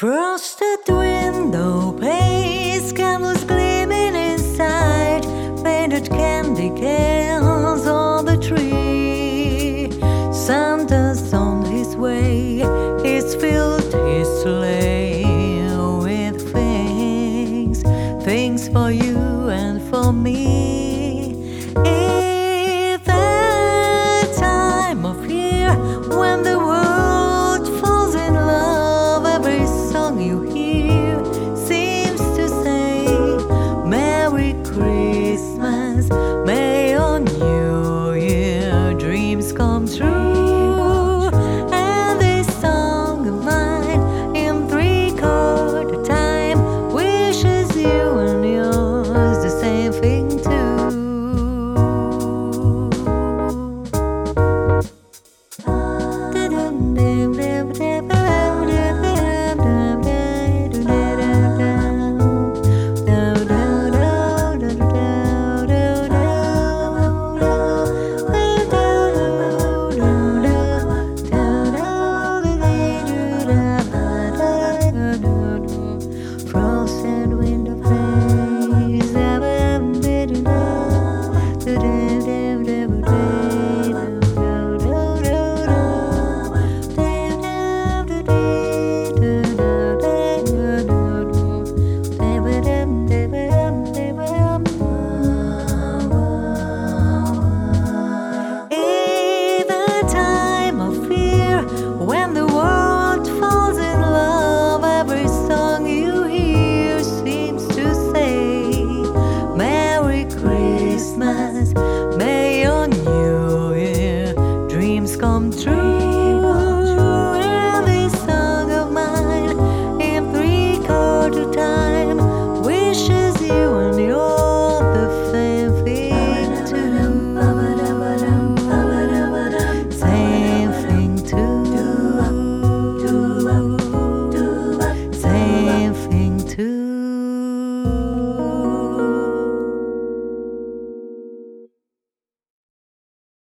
Frosted window panes, candles gleaming inside, painted candy cans on the tree. Santa's on his way, he's filled his sleigh with things for you and for me. It's that time of year when the world falls in love. Every song you hear seems to say, Merry Christmas, may your New Year dreams come true. And this song of mine, in 3/4 time, wishes you and yours the same thing too. Frosted window panes, when the world falls in love, every song you hear seems to say, Merry Christmas, may your New Year dreams come true.